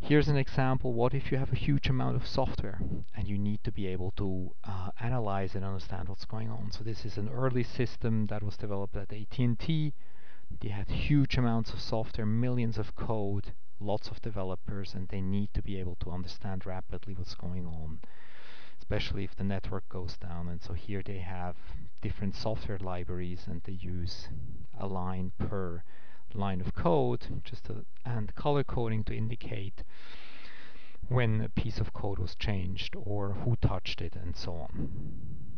Here's an example. What if you have a huge amount of software and you need to be able to analyze and understand what's going on? So this is an early system that was developed at AT&T. They had huge amounts of software, millions of code, lots of developers, and they need to be able to understand rapidly what's going on, especially if the network goes down. And so here they have different software libraries, and they use a line per line of code, and color coding to indicate when a piece of code was changed or who touched it and so on.